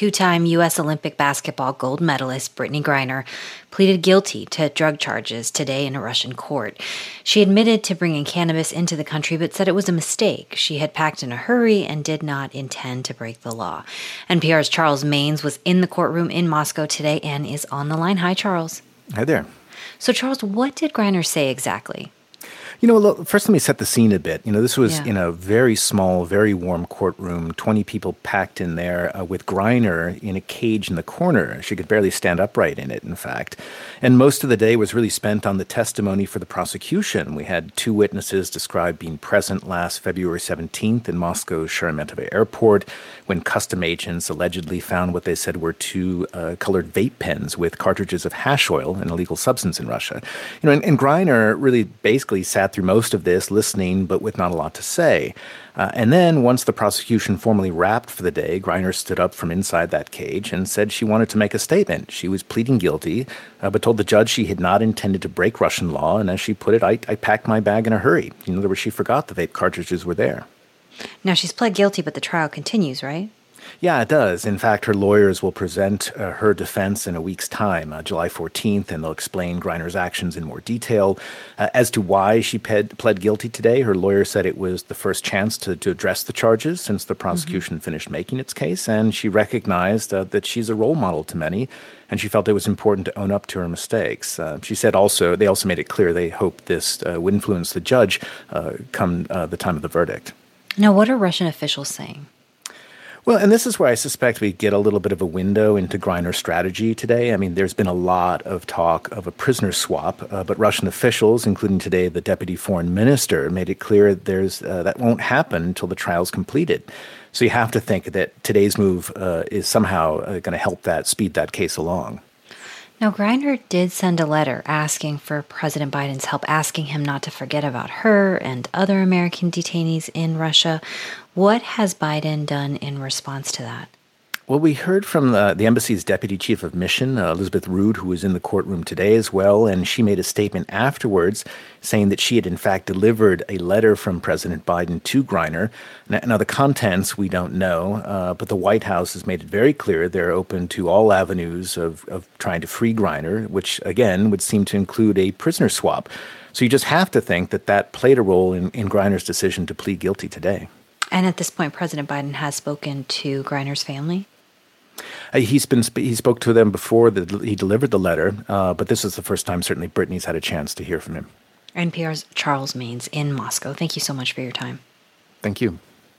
two-time U.S. Olympic basketball gold medalist Brittany Griner pleaded guilty to drug charges today in a Russian court. She admitted to bringing cannabis into the country, but said it was a mistake. She had packed in a hurry and did not intend to break the law. NPR's Charles Maynes was in the courtroom in Moscow today and is on the line. Hi, Charles. Hi there. So, Charles, what did Griner say exactly? Look, first let me set the scene a bit. This was in a very small, very warm courtroom, 20 people packed in there with Griner in a cage in the corner. She could barely stand upright in it, in fact. And most of the day was really spent on the testimony for the prosecution. We had two witnesses described being present last February 17th in Moscow's Sheremetyevo airport when custom agents allegedly found what they said were two colored vape pens with cartridges of hash oil, an illegal substance in Russia. And Griner really basically sat through most of this, listening, but with not a lot to say. And then, once the prosecution formally wrapped for the day, Griner stood up from inside that cage and said she wanted to make a statement. She was pleading guilty, but told the judge she had not intended to break Russian law, and as she put it, I packed my bag in a hurry. In other words, she forgot the vape cartridges were there. Now, she's pled guilty, but the trial continues, right? Yeah, it does. In fact, her lawyers will present her defense in a week's time, July 14th, and they'll explain Griner's actions in more detail. As to why she pled guilty today, her lawyer said it was the first chance to address the charges since the prosecution finished making its case, and she recognized that she's a role model to many, and she felt it was important to own up to her mistakes. She said they also made it clear they hope this would influence the judge come the time of the verdict. Now, what are Russian officials saying? Well, and this is where I suspect we get a little bit of a window into Griner's strategy today. I mean, there's been a lot of talk of a prisoner swap, but Russian officials, including today the deputy foreign minister, made it clear that won't happen until the trial's completed. So you have to think that today's move is somehow going to help speed that case along. Now, Griner did send a letter asking for President Biden's help, asking him not to forget about her and other American detainees in Russia. What has Biden done in response to that? Well, we heard from the embassy's deputy chief of mission, Elizabeth Rood, who was in the courtroom today as well, and she made a statement afterwards saying that she had in fact delivered a letter from President Biden to Griner. Now the contents we don't know, but the White House has made it very clear they're open to all avenues of trying to free Griner, which again would seem to include a prisoner swap. So you just have to think that played a role in Griner's decision to plead guilty today. And at this point, President Biden has spoken to Griner's family? He spoke to them before he delivered the letter, but this is the first time certainly Brittany's had a chance to hear from him. NPR's Charles Maynes in Moscow. Thank you so much for your time. Thank you.